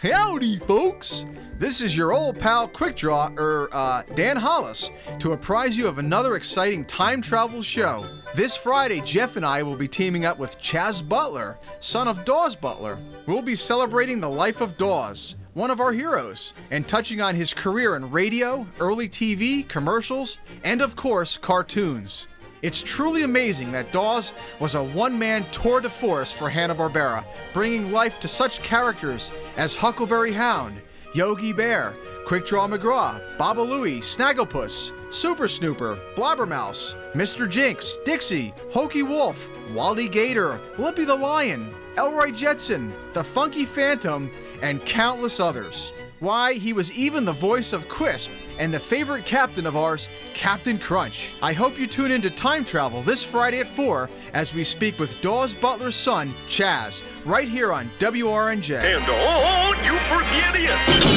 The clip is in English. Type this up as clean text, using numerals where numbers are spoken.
Howdy, folks! This is your old pal Quick Draw, Dan Hollis, to apprise you of another exciting time travel show. This Friday, Jeff and I will be teaming up with Chaz Butler, son of Dawes Butler. We'll be celebrating the life of Dawes, one of our heroes, and touching on his career in radio, early TV, commercials, and of course, cartoons. It's truly amazing that Dawes was a one-man tour de force for Hanna-Barbera, bringing life to such characters as Huckleberry Hound, Yogi Bear, Quick Draw McGraw, Baba Louie, Snagglepuss, Super Snooper, Blabbermouse, Mr. Jinx, Dixie, Hokey Wolf, Wally Gator, Lippy the Lion, Elroy Jetson, the Funky Phantom, and countless others. Why, he was even the voice of Quisp and the favorite captain of ours, Captain Crunch. I hope you tune into Time Travel this Friday at 4 as we speak with Dawes Butler's son, Chaz, right here on WRNJ. And on you for the idiot!